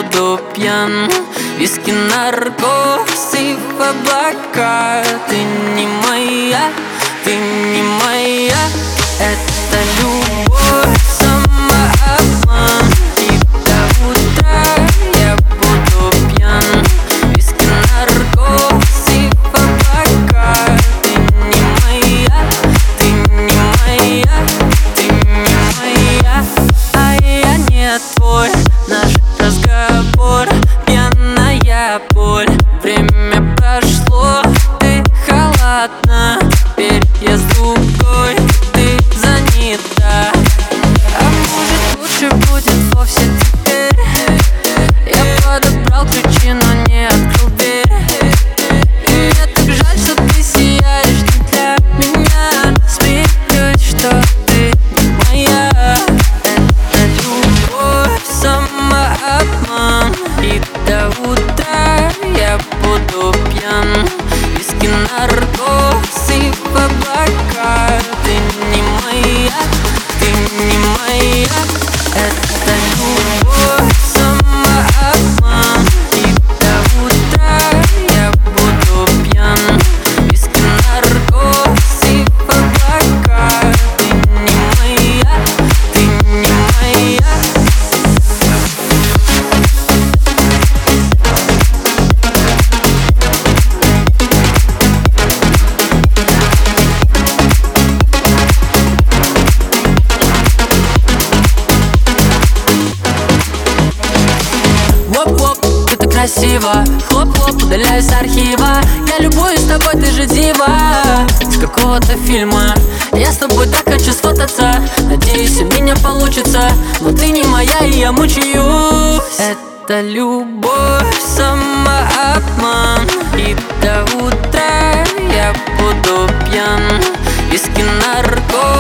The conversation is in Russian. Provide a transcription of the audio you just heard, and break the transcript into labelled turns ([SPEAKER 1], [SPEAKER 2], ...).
[SPEAKER 1] буду пьян. Виски, наркоз и в облака. Ты не моя, ты не моя. Это любовь, самообман. И до утра я буду пьян. Виски, наркоз и в облака. Ты не моя, ты не моя, ты не моя. А я не твой. Наш разговор — пьяная боль. Время прошло, ты холодна. Теперь я с другой, ты занята. А может лучше будет вовсе теперь? Я подобрал ключи, но не открыл дверь. И мне так жаль, что ты сияешь не для меня. Смеюсь, что ты не моя. Это любовь, самообман. И до утра я буду пьян. Виски, наркоз и в облака. Ты не моя, ты не моя. Это любовь, самообман. И до утра я буду пьян. Виски, наркоз и в облака. Ты не моя, ты не моя. Воп-воп, ты так красиво. Хлоп-хлоп, удаляюсь с архива. Я любуюсь тобой, ты же дива. С какого-то фильма. Я с тобой так хочу сфотаться. Надеюсь, у меня получится. Но ты не моя, и я мучаюсь. Это любовь, самообман. И до утра я буду пьян. Виски, наркоз